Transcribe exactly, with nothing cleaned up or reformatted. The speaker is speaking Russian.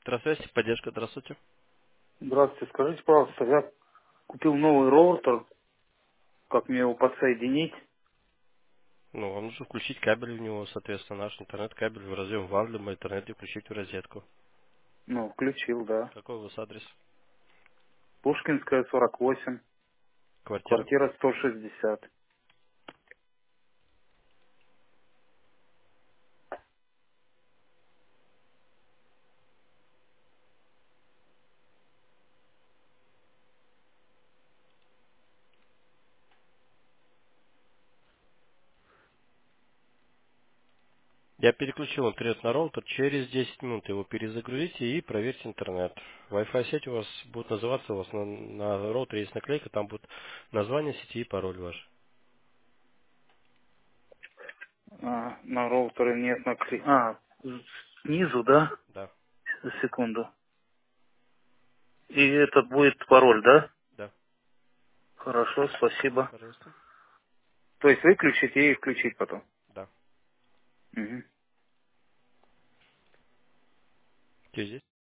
Здравствуйте, поддержка, здравствуйте. Здравствуйте, скажите, пожалуйста, я купил новый роутер, как мне его подсоединить? Ну, вам нужно включить кабель в него, соответственно, наш интернет-кабель в разъем ван для интернет и включить в розетку. Ну, включил, да. Какой у вас адрес? Пушкинская, сорок восемь, Квартира? квартира сто шестьдесят. Я переключил интернет на роутер, через десять минут его перезагрузите и проверьте интернет. Wi-Fi сеть у вас будет называться, у вас на, на роутере есть наклейка, там будет название сети и пароль ваш. А, на роутере нет накли... А, снизу, да? Да, Секунду. И этот будет пароль, да? да, Хорошо, спасибо. пожалуйста. То есть выключить и включить потом. Да. Мгм. Где здесь?